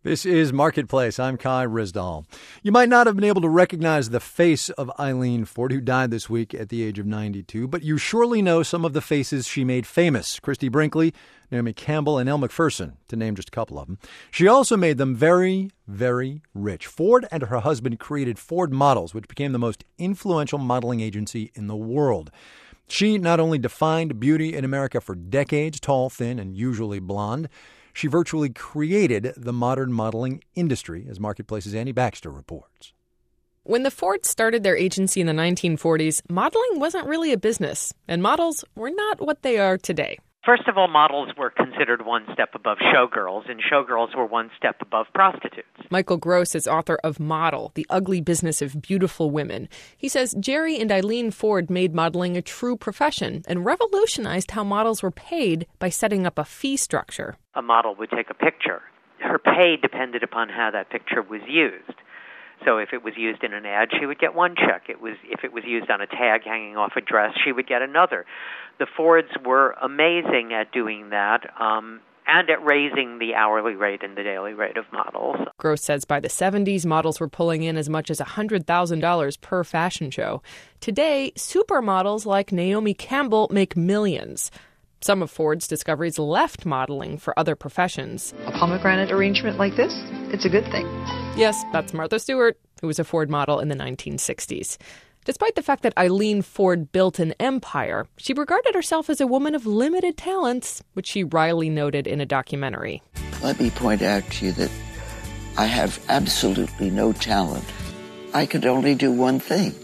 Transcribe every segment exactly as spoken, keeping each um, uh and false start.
This is Marketplace. I'm Kai Rizdal. You might not have been able to recognize the face of Eileen Ford, who died this week at the age of ninety-two, but you surely know some of the faces she made famous. Christie Brinkley, Naomi Campbell, and Elle Macpherson, to name just a couple of them. She also made them very, very rich. Ford and her husband created Ford Models, which became the most influential modeling agency in the world. She not only defined beauty in America for decades, tall, thin, and usually blonde, she virtually created the modern modeling industry, as Marketplace's Annie Baxter reports. When the Fords started their agency in the nineteen forties, modeling wasn't really a business, and models were not what they are today. First of all, models were considered one step above showgirls, and showgirls were one step above prostitutes. Michael Gross is author of Model, The Ugly Business of Beautiful Women. He says Jerry and Eileen Ford made modeling a true profession and revolutionized how models were paid by setting up a fee structure. A model would take a picture. Her pay depended upon how that picture was used. So if it was used in an ad, she would get one check. It was if it was used on a tag hanging off a dress, she would get another. The Fords were amazing at doing that um, and at raising the hourly rate and the daily rate of models. Gross says by the seventies, models were pulling in as much as one hundred thousand dollars per fashion show. Today, supermodels like Naomi Campbell make millions. Some of Ford's discoveries left modeling for other professions. A pomegranate arrangement like this, it's a good thing. Yes, that's Martha Stewart, who was a Ford model in the nineteen sixties. Despite the fact that Eileen Ford built an empire, she regarded herself as a woman of limited talents, which she wryly noted in a documentary. Let me point out to you that I have absolutely no talent. I could only do one thing.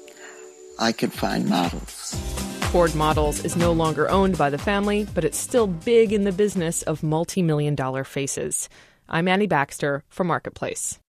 I could find models. Ford Models is no longer owned by the family, but it's still big in the business of multi-million dollar faces. I'm Annie Baxter for Marketplace.